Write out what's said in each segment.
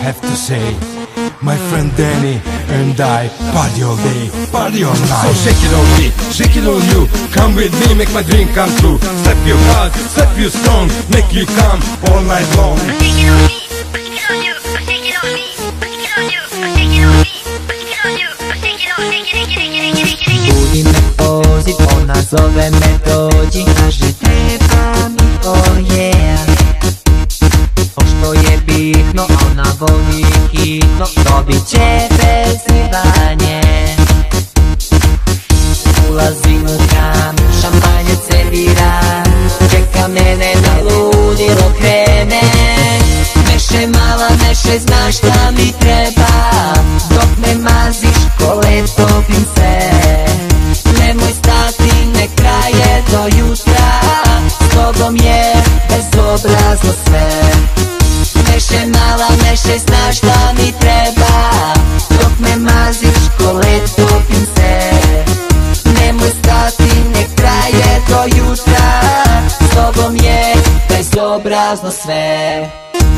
have to say. My friend Danny and I party all day, party all night. So shake it on me, shake it on you. Come with me, make my dream come true. Step you hard, step you strong, make you come all night long. Shake it on me, shake it on you, shake it on me, shake it on you, shake it on me, shake it on you, shake it on, shake it. Budi me poziv, ona zove me dođi, kaže treba mi, oh yeah. Što je bitno, ona voli hitno, dobit će vezivanje. Ulazim u hram, šampanje servira, čeka mene da ludilo krene. Meše mala, meše, znaš šta mi treba, dok me maziš kole topim se. Nemoj stati, ne traje do jutra, s tobom je bezobrazno sve. Meše mala, meše, znaš šta mi treba, dok me maziš kole topim se. Nemoj stati, nek traje do jutra, s tobom je bezobrazno sve.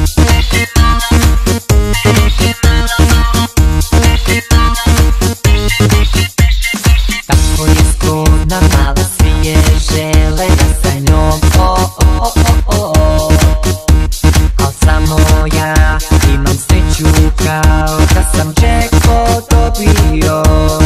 Tako je zgodna, mala, svi je žele da sa njom, al samo ja imam sreću kao da sam jackpot dobio.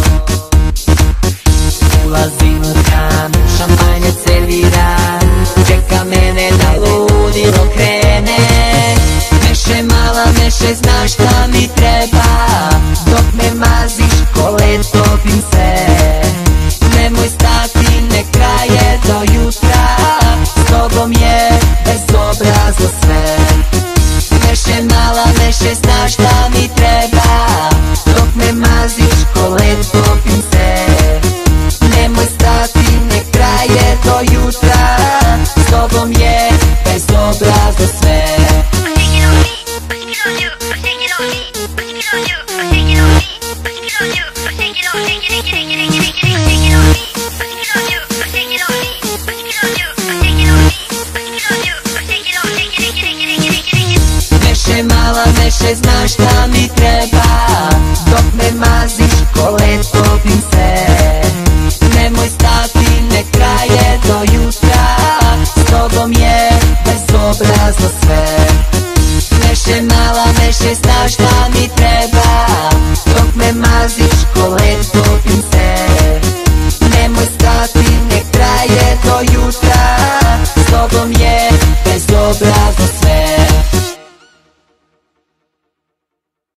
Ulazim u hram, šampanje servira, čeka mene da ludilo krene. Meše mala, meše, znaš šta mi treba, dok me maziš kole topim se. Nemoj stati, nek traje do jutra, s tobom je bezobrazno sve. Meše mala, meše, znaš šta mi treba, dok me maziš kole topim se. Nemoj stati, nek traje do jutra, s tobom je bezobrazno sve. Meše mala, meše, znaš šta mi treba, dok me maziš kole topim se. Nemoj stati, nek traje do jutra, s tobom je bezobrazno sve. Meše mala, meše, znaš šta mi treba, dok me maziš kole topim se. Nemoj stati, nek traje do jutra, s tobom je bezobrazno sve.